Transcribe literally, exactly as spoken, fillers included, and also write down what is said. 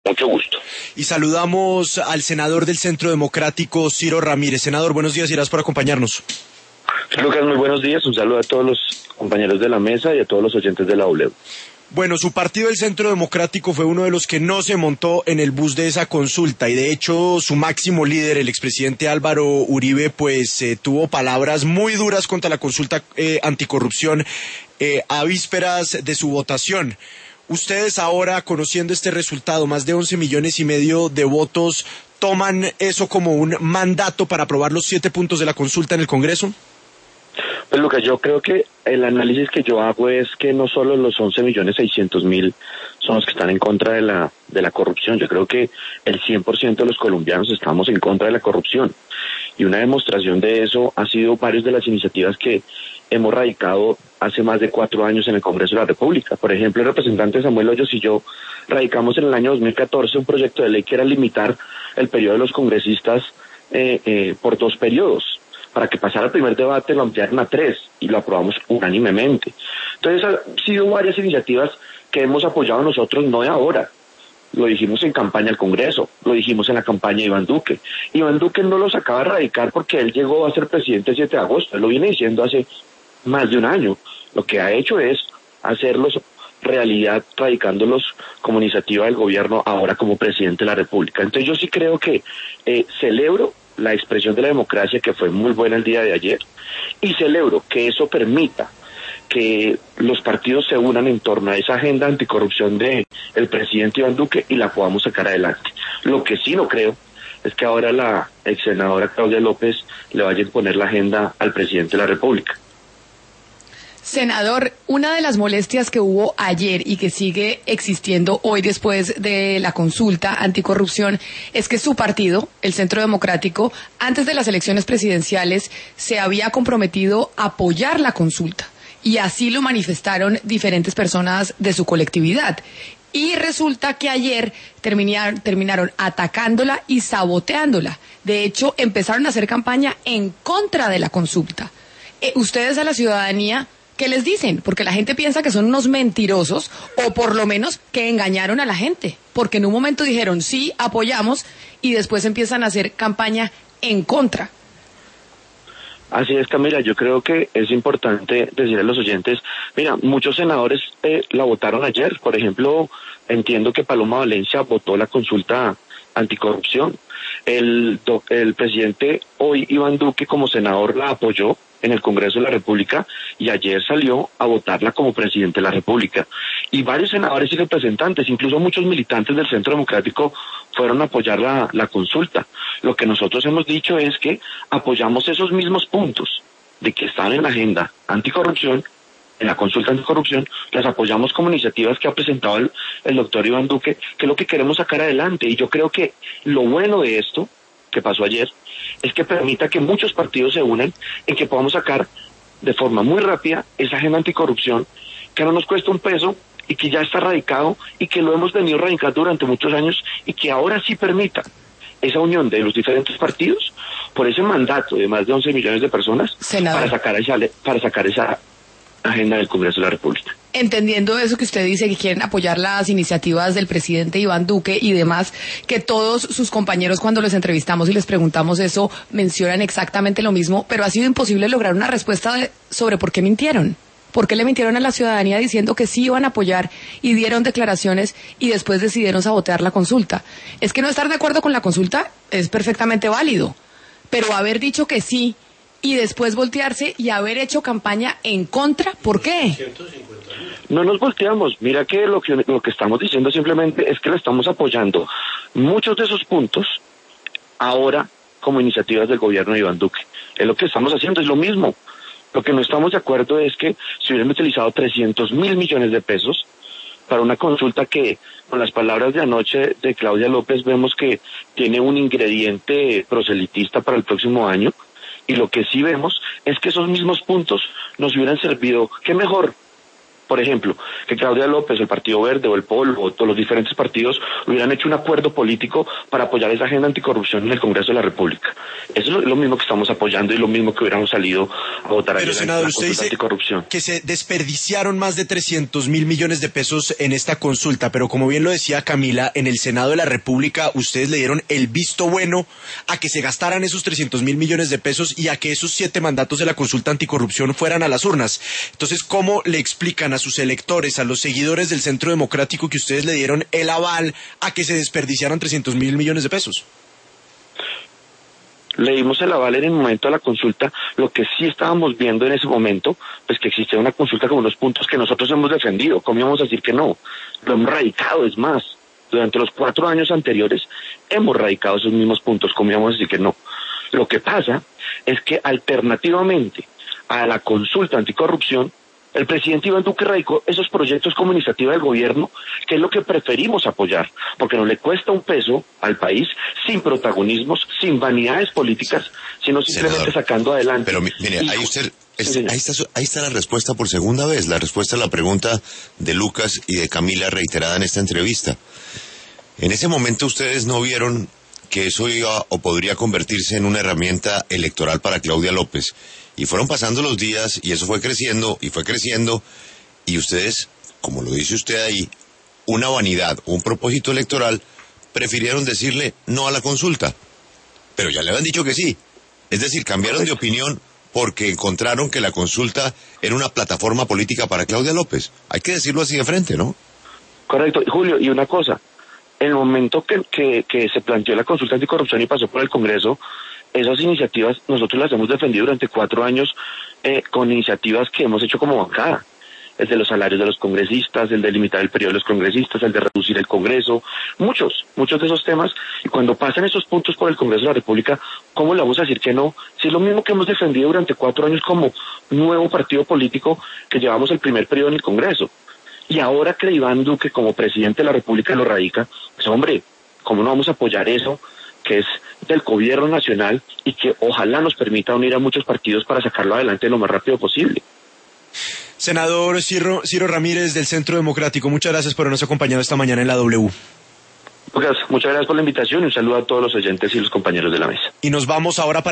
Mucho gusto. Y saludamos al senador del Centro Democrático, Ciro Ramírez. Senador, buenos días y gracias por acompañarnos. Lucas, muy buenos días. Un saludo a todos los compañeros de la mesa y a todos los oyentes de la W. Bueno, su partido, el Centro Democrático, fue uno de los que no se montó en el bus de esa consulta y de hecho su máximo líder, el expresidente Álvaro Uribe, pues eh, tuvo palabras muy duras contra la consulta eh, anticorrupción eh, a vísperas de su votación. Ustedes ahora, conociendo este resultado, más de once millones y medio de votos, ¿toman eso como un mandato para aprobar los siete puntos de la consulta en el Congreso? Pues Lucas, yo creo que el análisis que yo hago es que no solo los once millones seiscientos mil son los que están en contra de la de la corrupción. Yo creo que el cien por ciento de los colombianos estamos en contra de la corrupción. Y una demostración de eso ha sido varias de las iniciativas que hemos radicado hace más de cuatro años en el Congreso de la República. Por ejemplo, el representante Samuel Hoyos y yo radicamos en el año dos mil catorce un proyecto de ley que era limitar el periodo de los congresistas eh, eh, por dos periodos. Para que pasara el primer debate lo ampliaron a tres y lo aprobamos unánimemente. Entonces han sido varias iniciativas que hemos apoyado nosotros, no de ahora. Lo dijimos en campaña al Congreso, lo dijimos en la campaña de Iván Duque. Iván Duque no los acaba de radicar porque él llegó a ser presidente el siete de agosto, él lo viene diciendo hace más de un año. Lo que ha hecho es hacerlos realidad, radicándolos como iniciativa del gobierno ahora como presidente de la República. Entonces yo sí creo que eh, celebro la expresión de la democracia que fue muy buena el día de ayer y celebro que eso permita que los partidos se unan en torno a esa agenda anticorrupción de el presidente Iván Duque y la podamos sacar adelante. Lo que sí no creo es que ahora la ex senadora Claudia López le vaya a imponer la agenda al presidente de la República. Senador, una de las molestias que hubo ayer y que sigue existiendo hoy después de la consulta anticorrupción es que su partido, el Centro Democrático, antes de las elecciones presidenciales se había comprometido a apoyar la consulta y así lo manifestaron diferentes personas de su colectividad. Y resulta que ayer terminaron, terminaron atacándola y saboteándola. De hecho, empezaron a hacer campaña en contra de la consulta. Eh, ustedes a la ciudadanía, ¿qué les dicen? Porque la gente piensa que son unos mentirosos o por lo menos que engañaron a la gente. Porque en un momento dijeron sí, apoyamos y después empiezan a hacer campaña en contra. Así es, Camila, yo creo que es importante decirle a los oyentes, mira, muchos senadores eh, la votaron ayer. Por ejemplo, entiendo que Paloma Valencia votó la consulta anticorrupción. El, el presidente hoy, Iván Duque, como senador la apoyó en el Congreso de la República y ayer salió a votarla como presidente de la República. Y varios senadores y representantes, incluso muchos militantes del Centro Democrático, fueron a apoyar la, la consulta. Lo que nosotros hemos dicho es que apoyamos esos mismos puntos de que están en la agenda anticorrupción, en la consulta anticorrupción, las apoyamos como iniciativas que ha presentado el, el doctor Iván Duque, que es lo que queremos sacar adelante. Y yo creo que lo bueno de esto que pasó ayer es que permita que muchos partidos se unan en que podamos sacar de forma muy rápida esa agenda anticorrupción que no nos cuesta un peso y que ya está radicado y que lo hemos venido radicando durante muchos años y que ahora sí permita esa unión de los diferentes partidos por ese mandato de más de once millones de personas. Senador, para sacar esa para sacar esa agenda del Congreso de la República. Entendiendo eso que usted dice, que quieren apoyar las iniciativas del presidente Iván Duque y demás, que todos sus compañeros cuando les entrevistamos y les preguntamos eso mencionan exactamente lo mismo, pero ha sido imposible lograr una respuesta de, sobre por qué mintieron. ¿Por qué le mintieron a la ciudadanía diciendo que sí iban a apoyar y dieron declaraciones y después decidieron sabotear la consulta? Es que no estar de acuerdo con la consulta es perfectamente válido, pero haber dicho que sí y después voltearse y haber hecho campaña en contra, ¿por qué? No nos volteamos, mira que lo que lo que estamos diciendo simplemente es que le estamos apoyando muchos de esos puntos ahora como iniciativas del gobierno de Iván Duque. Es lo que estamos haciendo, es lo mismo. Lo que no estamos de acuerdo es que si hubieran utilizado trescientos mil millones de pesos para una consulta que, con las palabras de anoche de Claudia López, vemos que tiene un ingrediente proselitista para el próximo año. Y lo que sí vemos es que esos mismos puntos nos hubieran servido, ¿qué mejor? Por ejemplo, que Claudia López, el Partido Verde o el Polo o todos los diferentes partidos hubieran hecho un acuerdo político para apoyar esa agenda anticorrupción en el Congreso de la República. Eso es lo mismo que estamos apoyando y lo mismo que hubiéramos salido a votar Pero, ayer senador, en la usted consulta dice anticorrupción. que se desperdiciaron más de trescientos mil millones de pesos en esta consulta, pero como bien lo decía Camila, en el Senado de la República ustedes le dieron el visto bueno a que se gastaran esos trescientos mil millones de pesos y a que esos siete mandatos de la consulta anticorrupción fueran a las urnas. Entonces, ¿cómo le explican a sus electores, a los seguidores del Centro Democrático, que ustedes le dieron el aval a que se desperdiciaran trescientos mil millones de pesos? Le dimos el aval en el momento de la consulta. Lo que sí estábamos viendo en ese momento, pues que existía una consulta con unos puntos que nosotros hemos defendido. ¿Cómo íbamos a decir que no? Lo hemos radicado, es más. Durante los cuatro años anteriores hemos radicado esos mismos puntos. ¿Cómo íbamos a decir que no? Lo que pasa es que alternativamente a la consulta anticorrupción, el presidente Iván Duque radicó esos proyectos como iniciativa del gobierno, que es lo que preferimos apoyar, porque no le cuesta un peso al país, sin protagonismos, sin vanidades políticas, sino simplemente Senador, sacando adelante. Pero mire, y, ahí usted, es, sí, ahí, está, ahí está la respuesta por segunda vez, la respuesta a la pregunta de Lucas y de Camila reiterada en esta entrevista. En ese momento ustedes no vieron que eso iba o podría convertirse en una herramienta electoral para Claudia López. Y fueron pasando los días y eso fue creciendo y fue creciendo y ustedes, como lo dice usted ahí, una vanidad, un propósito electoral, prefirieron decirle no a la consulta. Pero ya le habían dicho que sí. Es decir, cambiaron de opinión porque encontraron que la consulta era una plataforma política para Claudia López. Hay que decirlo así de frente, ¿no? Correcto. Julio, y una cosa, en el momento que, que, que se planteó la consulta anticorrupción y pasó por el Congreso, esas iniciativas nosotros las hemos defendido durante cuatro años eh, con iniciativas que hemos hecho como bancada. El de los salarios de los congresistas, el de limitar el periodo de los congresistas, el de reducir el Congreso, muchos, muchos de esos temas. Y cuando pasan esos puntos por el Congreso de la República, ¿cómo le vamos a decir que no? Si es lo mismo que hemos defendido durante cuatro años como nuevo partido político que llevamos el primer periodo en el Congreso. Y ahora que Iván Duque como presidente de la República lo radica, pues hombre, ¿cómo no vamos a apoyar eso? Que es del gobierno nacional y que ojalá nos permita unir a muchos partidos para sacarlo adelante lo más rápido posible. Senador Ciro, Ciro Ramírez del Centro Democrático, muchas gracias por habernos acompañado esta mañana en la W. Muchas, muchas gracias por la invitación y un saludo a todos los oyentes y los compañeros de la mesa. Y nos vamos ahora para